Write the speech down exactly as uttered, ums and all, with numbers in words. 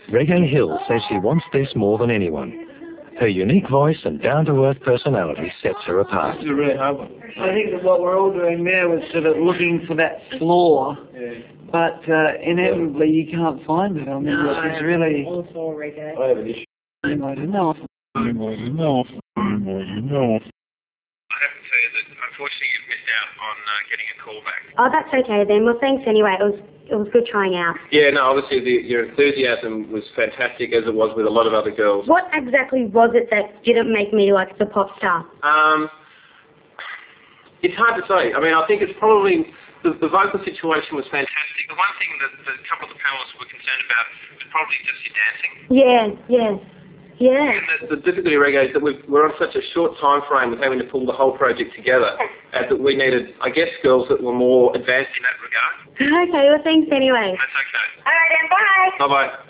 Reggae Hill says she wants this more than anyone. Her unique voice and down-to-earth personality sets her apart. This is a really hard one. I think that what we're all doing there was sort of looking for that flaw, yeah. but uh, inevitably you can't find it. I mean, no, it's really... All for reggae. I have an issue. I don't know. I don't know. I don't know. I have to say that unfortunately you've missed out on uh, getting a call back. Oh, that's okay then. Well, thanks anyway. It was it was good trying out. Yeah, no, obviously the, your enthusiasm was fantastic, as it was with a lot of other girls. What exactly was it that didn't make me like the pop star? Um, it's hard to say. I mean, I think it's probably the, the vocal situation was fantastic. The one thing that, that a couple of the panelists were concerned about was probably just your dancing. Yeah, yeah. Yeah. And the, the difficulty, Reggae, is that we've, we're on such a short time frame with having to pull the whole project together, uh, that we needed, I guess, girls that were more advanced in that regard. Okay, well, thanks anyway. That's okay. All right, then, bye. Bye-bye.